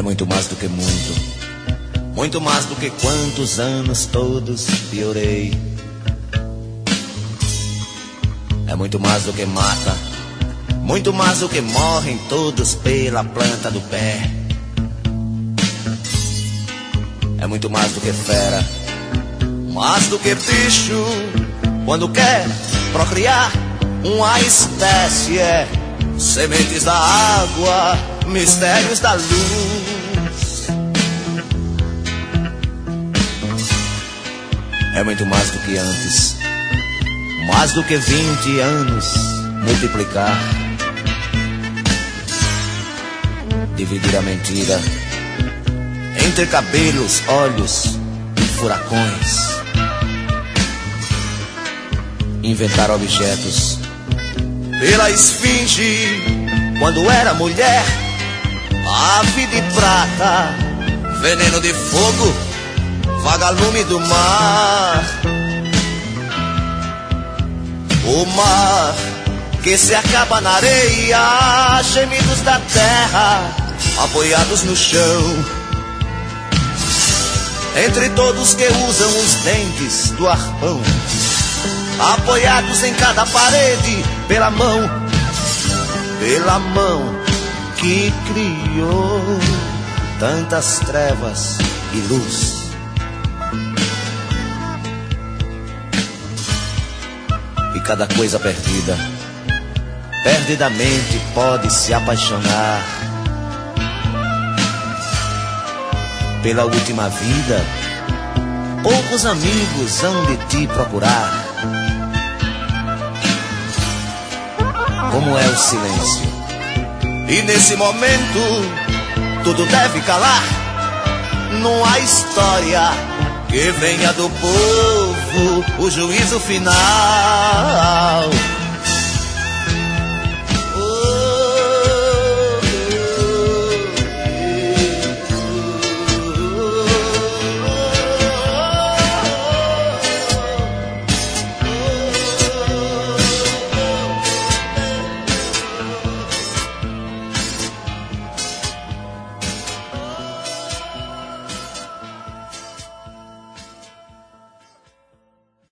É muito mais do que muito, muito mais do que quantos anos todos piorei. É muito mais do que mata, muito mais do que morrem todos pela planta do pé. É muito mais do que fera, mais do que bicho, quando quer procriar uma espécie. É sementes da água, mistérios da luz. É muito mais do que antes, mais do que 20 anos multiplicar, dividir a mentira entre cabelos, olhos e furacões, inventar objetos pela esfinge, quando era mulher, ave de prata, veneno de fogo, vagalume do mar. O mar que se acaba na areia, gemidos da terra apoiados no chão, entre todos que usam os dentes do arpão, apoiados em cada parede pela mão que criou tantas trevas e luz. E cada coisa perdida, perdidamente pode se apaixonar pela última vida. Poucos amigos hão de te procurar. Como é o silêncio, e nesse momento tudo deve calar. Não há história que venha do povo, o juízo final.